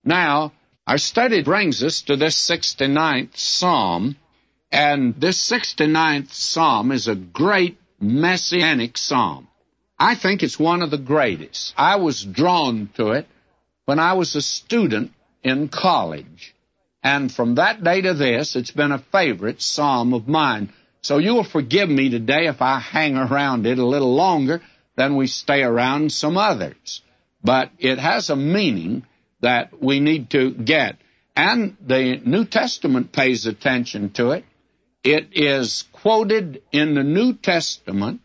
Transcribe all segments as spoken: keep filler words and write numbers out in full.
Now, our study brings us to this sixty-ninth Psalm, and this sixty-ninth Psalm is a great messianic psalm. I think it's one of the greatest. I was drawn to it when I was a student in college, and from that day to this, it's been a favorite psalm of mine. So you'll forgive me today if I hang around it a little longer than we stay around some others. But it has a meaning that we need to get. And the New Testament pays attention to it. It is quoted in the New Testament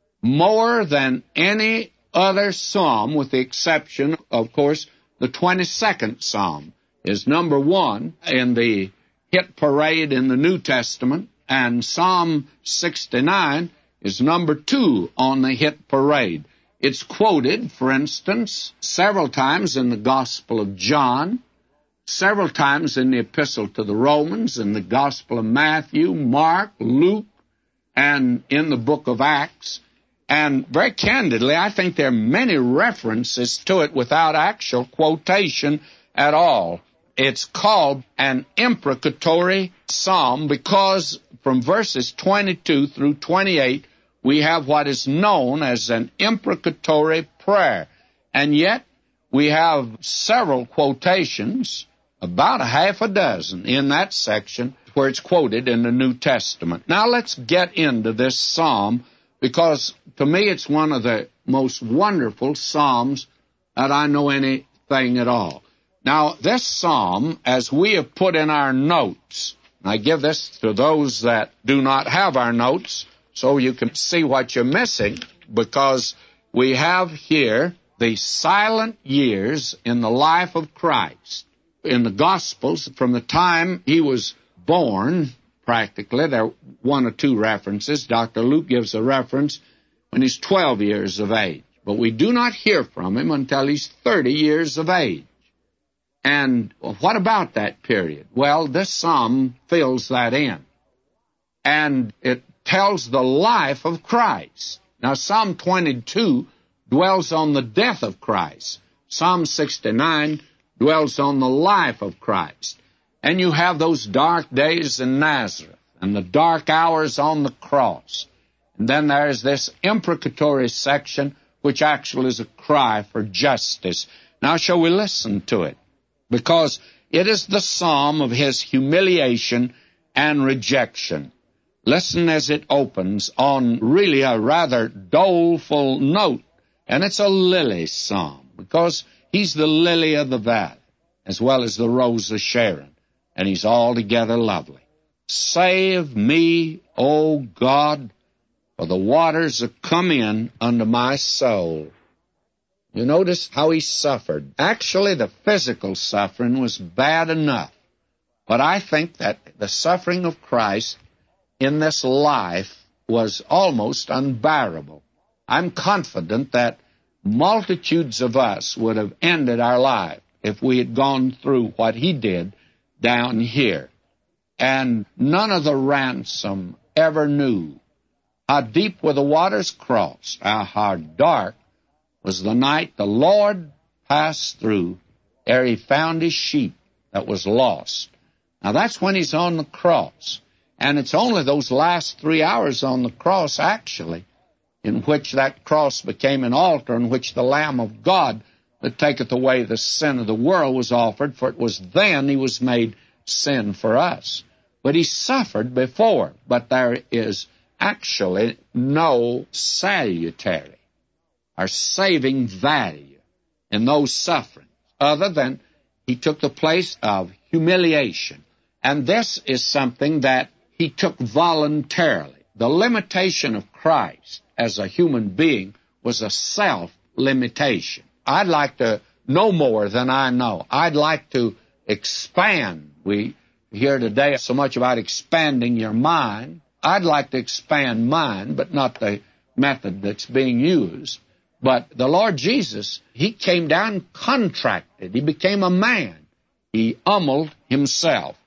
more than any other psalm, with the exception, of course, the twenty-second Psalm is number one in the hit parade in the New Testament, and Psalm sixty-nine is number two on the hit parade. It's quoted, for instance, several times in the Gospel of John, several times in the Epistle to the Romans, in the Gospel of Matthew, Mark, Luke, and in the book of Acts. And very candidly, I think there are many references to it without actual quotation at all. It's called an imprecatory psalm because from verses twenty-two through twenty-eight, we have what is known as an imprecatory prayer. And yet, we have several quotations, about a half a dozen in that section, where it's quoted in the New Testament. Now, let's get into this psalm, because to me it's one of the most wonderful psalms that I know anything at all. Now, this psalm, as we have put in our notes, and I give this to those that do not have our notes, so you can see what you're missing, because we have here the silent years in the life of Christ. In the Gospels, from the time he was born, practically, there are one or two references. Doctor Luke gives a reference when he's twelve years of age. But we do not hear from him until he's thirty years of age. And what about that period? Well, this psalm fills that in. And it tells the life of Christ. Now, Psalm twenty-two dwells on the death of Christ. Psalm sixty-nine dwells on the life of Christ. And you have those dark days in Nazareth and the dark hours on the cross. And then there's this imprecatory section, which actually is a cry for justice. Now, shall we listen to it? Because it is the psalm of his humiliation and rejection. Listen as it opens on really a rather doleful note. And it's a lily psalm, because he's the lily of the valley, as well as the rose of Sharon, and he's altogether lovely. Save me, O God, for the waters have come in unto my soul. You notice how he suffered. Actually, the physical suffering was bad enough, but I think that the suffering of Christ in this life was almost unbearable. I'm confident that multitudes of us would have ended our life if we had gone through what he did down here. And none of the ransom ever knew how deep were the waters crossed, how dark was the night the Lord passed through ere he found his sheep that was lost. Now that's when he's on the cross. And it's only those last three hours on the cross, actually, in which that cross became an altar, in which the Lamb of God that taketh away the sin of the world was offered, for it was then he was made sin for us. But he suffered before, but there is actually no salutary or saving value in those sufferings, other than he took the place of humiliation. And this is something that he took voluntarily. The limitation of Christ as a human being was a self-limitation. I'd like to know more than I know. I'd like to expand. We hear today so much about expanding your mind. I'd like to expand mine, but not the method that's being used. But the Lord Jesus, he came down contracted. He became a man. He humbled himself.